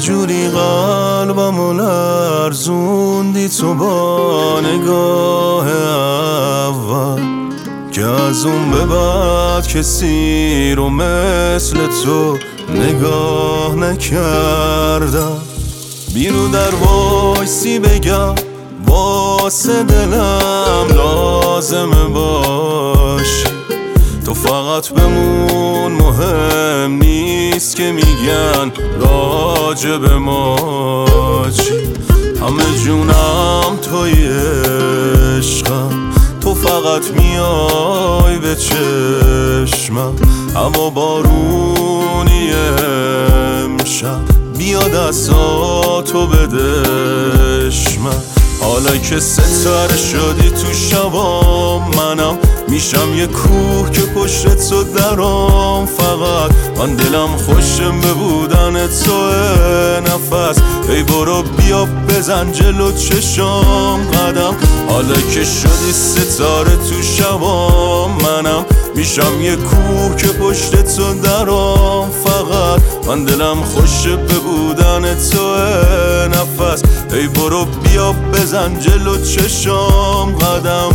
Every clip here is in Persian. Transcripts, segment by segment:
جوری قلبمو لرزوندی تو با نگاه اول که از اون به بعد کسی رو مثل تو نگاه نکردم. بیرو در وایسی بگم واسه دلم لازمه باشی، تو فقط بمون، مهم نیست که میگن راجب ما چی. همه جونم توی عشقم، تو فقط میای به چشمم. هوا بارونی امشب، بیا دستاتو بدشمم. حالا که ستاره شدی تو شبام، منم میشم یه کوه که پشت تو درام. فقط من دلم خوشم به بودن تو نفس. ای برو بیا بزن جلو چشام قدم. حالا که شدی ستاره تو شبام، منم میشم یه کوه که پشت تو درام. فقط من دلم خوشه به بودن تو نفس. ای برو بیا بزن جلو چشام قدم.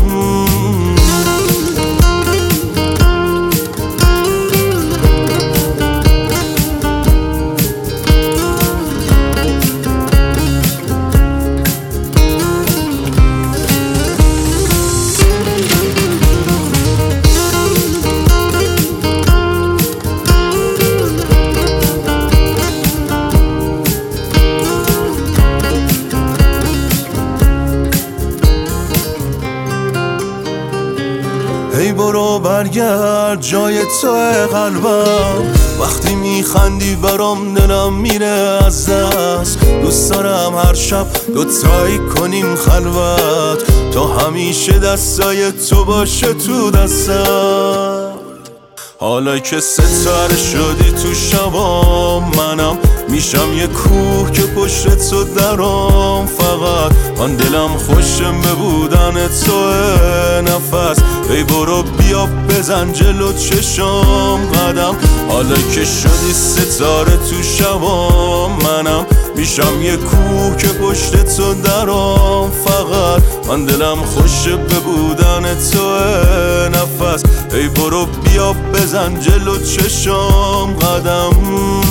ای برو برگرد جای تو قلبم، وقتی میخندی برام دلم میره از دست. دوست دارم هر شب دوتایی کنیم خلوت، تا همیشه دستای تو باشه تو دستم. حالا که ستاره شدی تو شبام، منم میشم یه کوه که پشت تو درام. فقط من دلم خوشم به بودن تو نفس. ای برو بیا بزن جلو چشام قدم. حالا که شدی ستاره تو شبام، منم میشم یه کوه که پشت تو درام. فقط من دلم خوشه به بودن تو نفس. ای برو بیا بزن جلو چشام قدم.